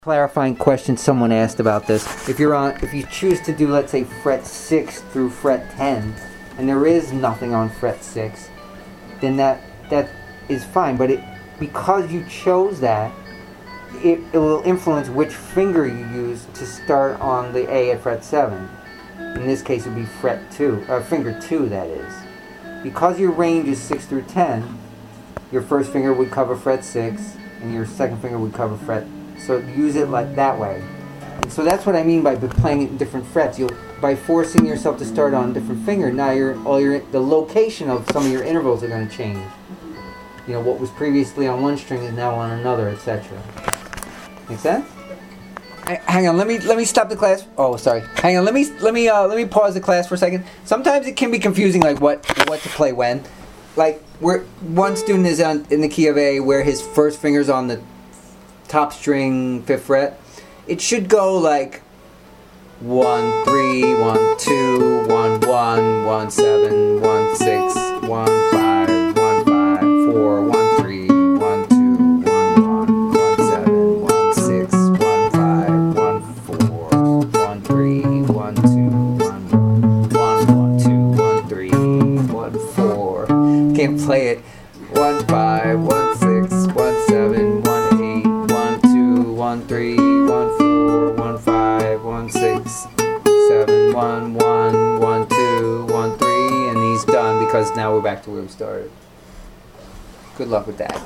Clarifying question someone asked about this. If you choose to do, let's say, fret 6 through fret 10, and there is nothing on fret 6, then that is fine. But because you chose that, it will influence which finger you use to start on the A at fret 7. In this case, it would be fret 2, finger 2, that is. Because your range is 6 through 10, your first finger would cover fret 6, and your second finger would cover fret. So use it like that way. And so that's what I mean by playing it in different frets. By forcing yourself to start on a different finger, now the location of some of your intervals are going to change. You know, what was previously on one string is now on another, etc. Make sense? Hang on, let me stop the class. Oh, sorry. Hang on, let me pause the class for a second. Sometimes it can be confusing, like what to play when. Like one student is in the key of A, where his first finger's on the top string, 5th fret. It should go like 1 3 1 2 1 1 1 7 1 6 1 5 1 5 4 1 3 1 2 1 1 1 7 1 6 1 5 1 4 1 3 1 2 1 1 1 2 1 3 1 4. Can't play it. 1 5 1 6 1 7 1 8 1 3 1 4 1 5 1 6 7 1 1 1 2 1 3, and he's done because now we're back to where we started. Good luck with that.